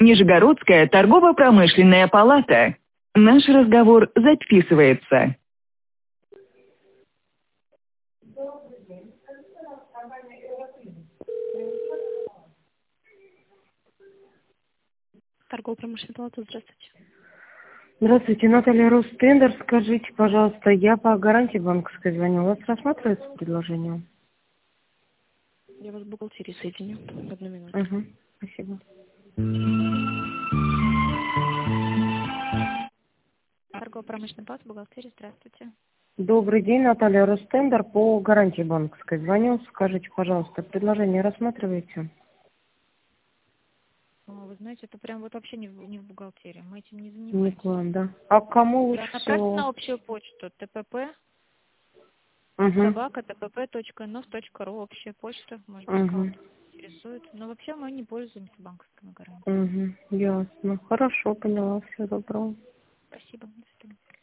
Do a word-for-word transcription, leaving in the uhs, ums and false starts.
Нижегородская торгово-промышленная палата. Наш разговор записывается. Торгово-промышленная палата, здравствуйте. Здравствуйте, Наталья Ростендер. Скажите, пожалуйста, я по гарантии банковской звоню. У вас рассматривается предложение? Я вас в бухгалтерии соединю. Одну минуту. Угу, спасибо. Торгово-промышленная палата, бухгалтерия, здравствуйте. Добрый день, Наталья Ростендер. По гарантии банковской звоню. Скажите, пожалуйста, предложение рассматриваете? О, вы знаете, это прям вот вообще не в, не в бухгалтерии. Мы этим не Не занимаемся. к вам, да. А к кому Да, лучше направьте всего? на общую почту тпп Угу, собака тпп точка нос точка ру, общая почта, может быть, угу, кого-то интересует. Но вообще мы не пользуемся банковскими гарантиями. угу, ясно. Хорошо, поняла. Всего доброго. Спасибо. До свидания.